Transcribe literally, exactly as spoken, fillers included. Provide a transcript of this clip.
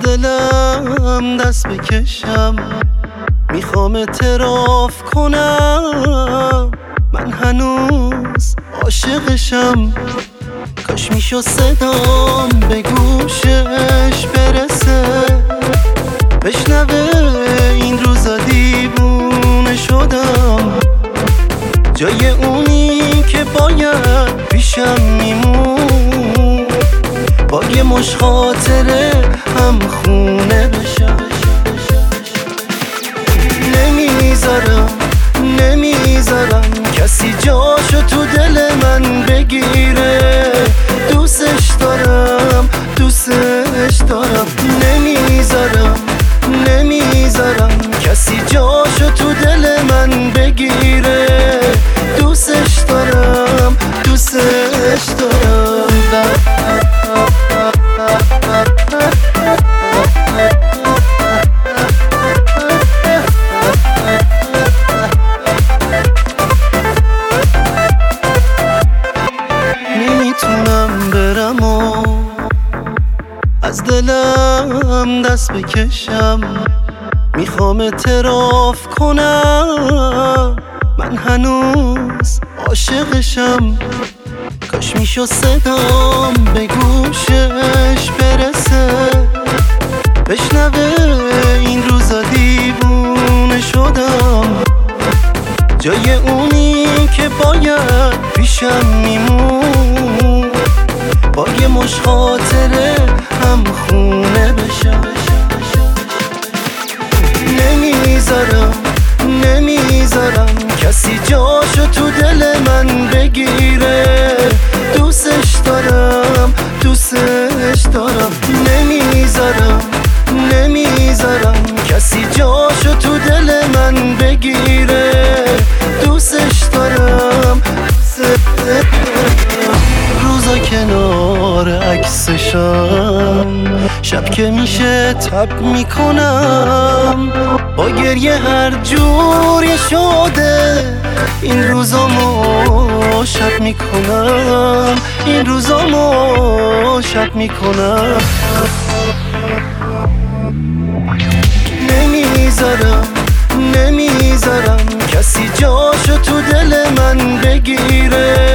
دلم دست بکشم، میخوام اعتراف کنم من هنوز عاشقشم. کاش میشد صدام به گوشش برسه، بشنوه این روزا دیوونه شدم، جای اونی که باید پیشم میمون، با یه مش خاطره هم خونه بشم. نمیذارم نمیذارم کسی جاشو تو دل من بگیره، دوستش دارم دوستش دارم. نمیذارم نمیذارم کسی جاشو تو دل من بگیره، دوستش دارم دوستش دارم. نمیتونم برم و از دلم دست بکشم، میخوام اعتراف کنم من هنوز عاشقشم. کاش میشد صدام به گوشش برسه، بشنوه این روزا دیوونه شدم، جای اونی که باید پیشم میمون، با یه مش خاطره هم خونه بشم. نمیذارم نمیذارم کسی جاشو تو دل من بگیره، دوستش دارم دوستش دارم. نمیذارم نمیذارم کسی جاشو تو دل من بگیره، دوستش دارم دوستش دارم. روزا کنار عکسشم، شب که میشه تب میکنم، با گریه هر جوری شده این روزامو شب میکنم، این روزامو شب میکنم. نمیذارم نمیذارم کسی جاشو تو دل من بگیره،